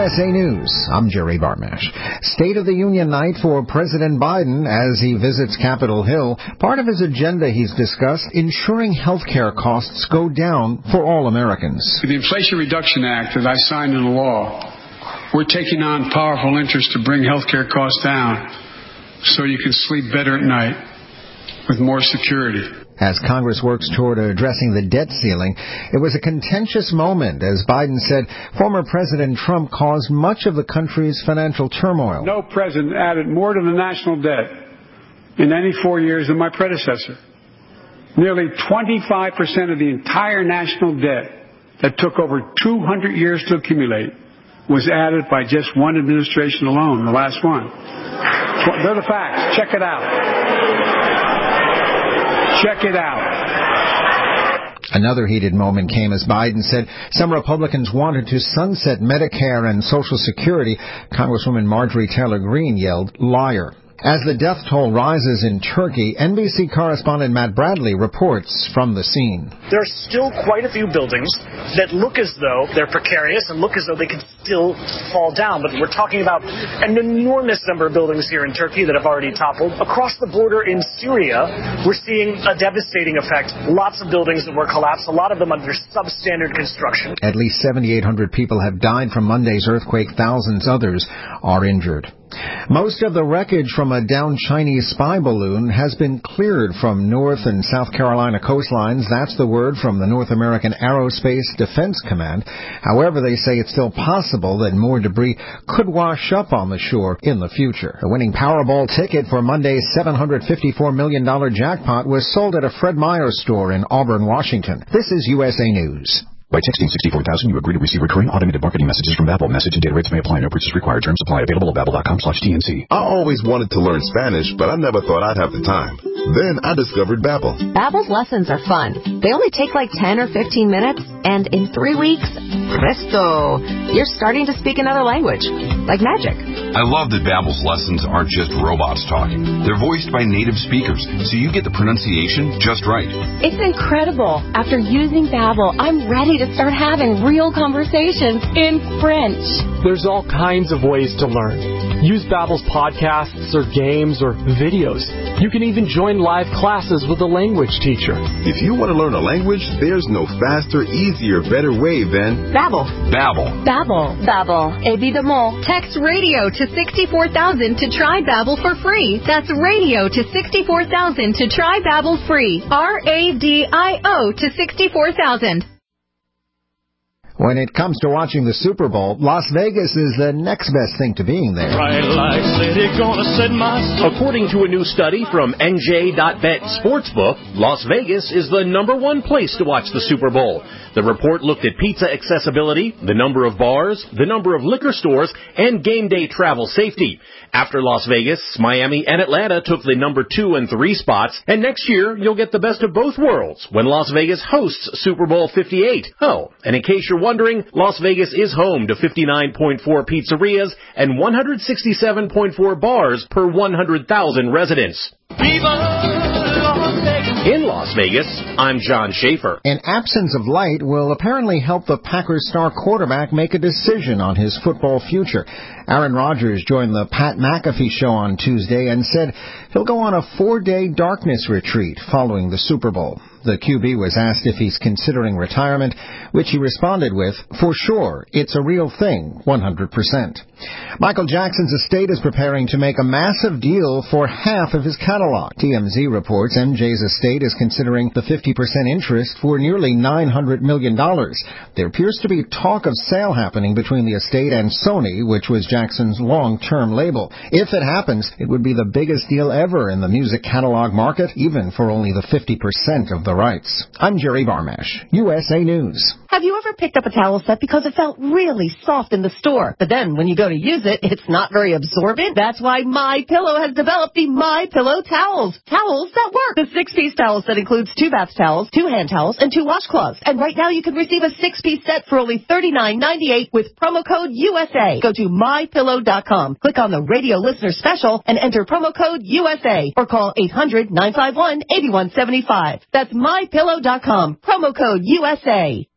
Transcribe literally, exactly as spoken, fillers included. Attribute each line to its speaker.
Speaker 1: S A News, I'm Jerry Barmash. State of the Union night for President Biden as he visits Capitol Hill. Part of his agenda, he's discussed ensuring health care costs go down for all Americans.
Speaker 2: The Inflation Reduction Act that I signed into law, we're taking on powerful interests to bring health care costs down so you can sleep better at night with more security.
Speaker 1: As Congress works toward addressing the debt ceiling, it was a contentious moment as Biden said former President Trump caused much of the country's financial turmoil.
Speaker 2: No president added more to the national debt in any four years than my predecessor. Nearly twenty-five percent of the entire national debt that took over two hundred years to accumulate was added by just one administration alone, the last one. They're the facts. Check it out. Check it out.
Speaker 1: Another heated moment came as Biden said some Republicans wanted to sunset Medicare and Social Security. Congresswoman Marjorie Taylor Greene yelled, "Liar." As the death toll rises in Turkey, N B C correspondent Matt Bradley reports from the scene.
Speaker 3: There are still quite a few buildings that look as though they're precarious and look as though they could still fall down. But we're talking about an enormous number of buildings here in Turkey that have already toppled. Across the border in Syria, we're seeing a devastating effect. Lots of buildings that were collapsed, a lot of them under substandard construction.
Speaker 1: At least seventy-eight hundred people have died from Monday's earthquake. Thousands others are injured. Most of the wreckage from a downed Chinese spy balloon has been cleared from North and South Carolina coastlines. That's the word from the North American Aerospace Defense Command. However, they say it's still possible that more debris could wash up on the shore in the future. The winning Powerball ticket for Monday's seven hundred fifty-four million dollars jackpot was sold at a Fred Meyer store in Auburn, Washington. This is U S A News.
Speaker 4: By texting sixty-four thousand, you agree to receive recurring automated marketing messages from Babbel. Message and data rates may apply. No purchase required. Terms apply. Available at babbel.com slash TNC.
Speaker 5: I always wanted to learn Spanish, but I never thought I'd have the time. Then I discovered Babbel.
Speaker 6: Babbel's lessons are fun. They only take like ten or fifteen minutes, and in three weeks, presto, you're starting to speak another language, like magic.
Speaker 7: I love that Babbel's lessons aren't just robots talking. They're voiced by native speakers, so you get the pronunciation just right.
Speaker 8: It's incredible. After using Babbel, I'm ready to start having real conversations in French.
Speaker 9: There's all kinds of ways to learn. Use Babbel's podcasts or games or videos. You can even join live classes with a language teacher.
Speaker 5: If you want to learn a language, there's no faster, easier, better way than
Speaker 6: Babbel.
Speaker 7: Babbel.
Speaker 8: Babbel.
Speaker 10: Babbel. Évidemment. Text radio to sixty-four thousand to try Babbel for free. That's radio to sixty-four thousand to try Babbel free. R A D I O to sixty-four thousand.
Speaker 1: When it comes to watching the Super Bowl, Las Vegas is the next best thing to being there.
Speaker 11: According to a new study from N J dot bet Sportsbook, Las Vegas is the number one place to watch the Super Bowl. The report looked at pizza accessibility, the number of bars, the number of liquor stores, and game day travel safety. After Las Vegas, Miami and Atlanta took the number two and three spots, and next year you'll get the best of both worlds when Las Vegas hosts Super Bowl fifty-eight. Oh, and in case you're wondering, Las Vegas is home to fifty-nine point four pizzerias and one hundred sixty-seven point four bars per one hundred thousand residents. In Las Vegas, I'm John Schaefer.
Speaker 1: An absence of light will apparently help the Packers star quarterback make a decision on his football future. Aaron Rodgers joined the Pat McAfee show on Tuesday and said he'll go on a four-day darkness retreat following the Super Bowl. The Q B was asked if he's considering retirement, which he responded with, "For sure, it's a real thing, one hundred percent. Michael Jackson's estate is preparing to make a massive deal for half of his catalog. T M Z reports M J's estate is considering the fifty percent interest for nearly nine hundred million dollars. There appears to be talk of sale happening between the estate and Sony, which was Jackson's long-term label. If it happens, it would be the biggest deal ever in the music catalog market, even for only the fifty percent of the rights. I'm Jerry Barmash, U S A News.
Speaker 6: Have you ever picked up a towel set because it felt really soft in the store, but then when you go to use it, it's not very absorbent? That's why MyPillow has developed the MyPillow towels. Towels that work. The six-piece towel set includes two bath towels, two hand towels, and two washcloths. And right now you can receive a six-piece set for only thirty-nine ninety-eight with promo code U S A. Go to my pillow dot com, click on the radio listener special, and enter promo code U S A, or call eight hundred nine five one eight one seven five. That's my pillow dot com, promo code U S A.